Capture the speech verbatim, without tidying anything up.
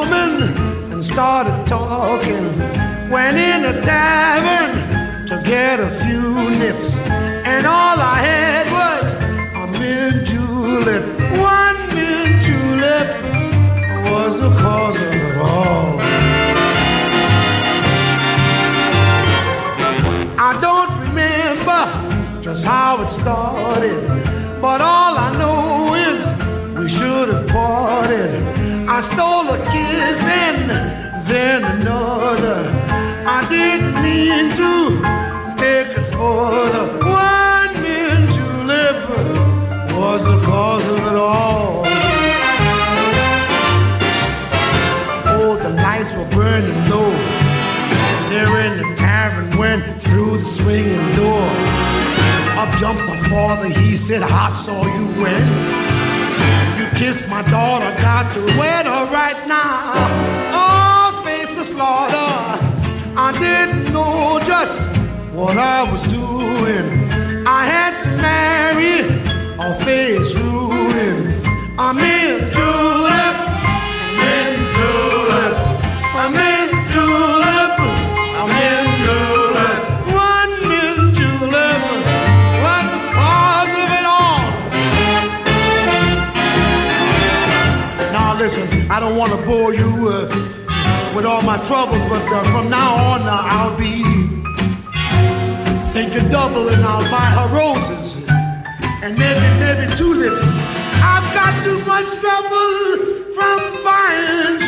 woman and started talking. Went in a tavern to get a few nips, and all I had was a mint julep. One mint julep was the cause of it all. I don't remember just how it started, but all I know is we should have parted. I stole a kiss and then another. I didn't mean to take it further. One mint julep was the cause of it all. Oh, the lights were burning low. There in the tavern, went through the swinging door. Up jumped the father, he said, I saw you when you kissed my daughter, got to wed her right now. Oh, face of slaughter, I didn't know just what I was doing. I had to marry or face ruin. I'm in julep, I'm in julep, I'm in julep, I'm in julep. One mint julep was the cause of it all. Now listen, I don't want to bore you uh, with all my troubles, but uh, from now on uh, I'll be thinking double, and I'll buy her roses and maybe, maybe tulips. I've got too much trouble from buying